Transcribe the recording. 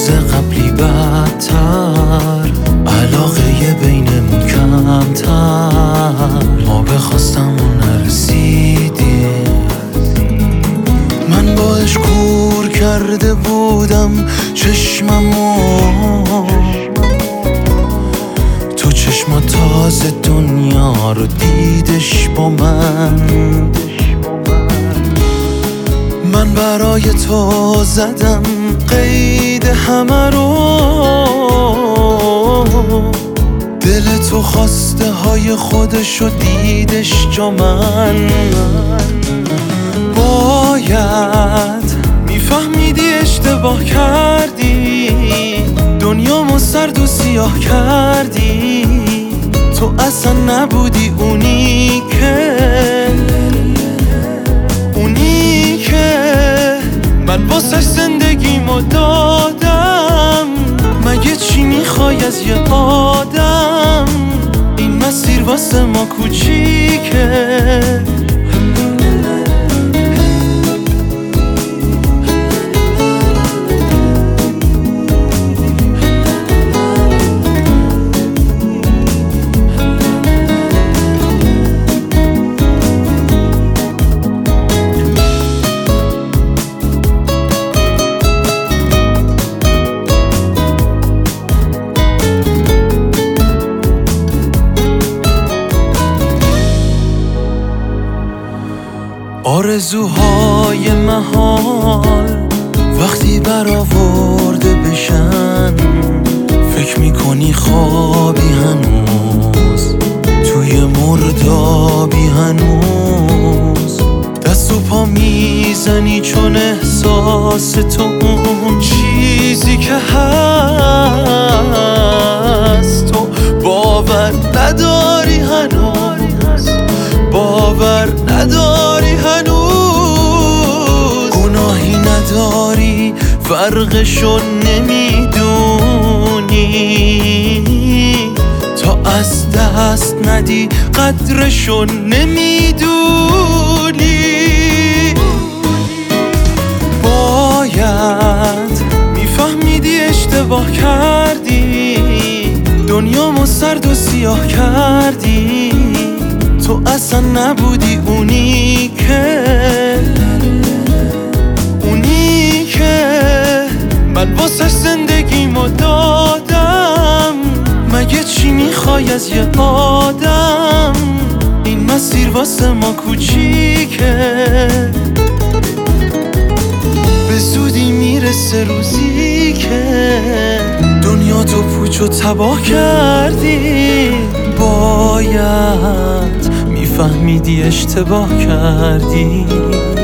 روز قبلی بدتر، علاقه بینمون کمتر، ما به خواستمون نرسیدیم. من باش کور کرده بودم چشممو، تو چشما تازه دنیا رو دیدش با من برای تو زدم قید همه رو، دل تو خواسته های خودشو دیدش جا من. باید میفهمیدی اشتباه کردی، دنیامو سرد و سیاه کردی، تو اصلا نبودی اونی که من واسه زندگیمو دادم. مگه چی میخوای از یه آدم؟ این مسیر واسه ما کوچیکه. آرزوهای محال وقتی برآورده بشن، فکر میکنی خوابی هنوز توی مردابی، هنوز دست و پا میزنی چون احساس تو اون چیزی که هست تو باور نداری هنوز، باور نداری هنوز، گناهی نداری فرقشو نمیدونی، تا از دست ندی قدرشو نمیدونی. باید میفهمیدی اشتباه کردی، دنیامو سرد و سیاه کردی، تو اصلا نبودی اونی که من واسه زندگیمو دادم. مگه چی میخوای از یه آدم؟ این مسیر واسه ما کوچیکه، به زودی میرسه روزی که دنیا تو پوچ و تباه کردی. باید میفهمیدی اشتباه کردی.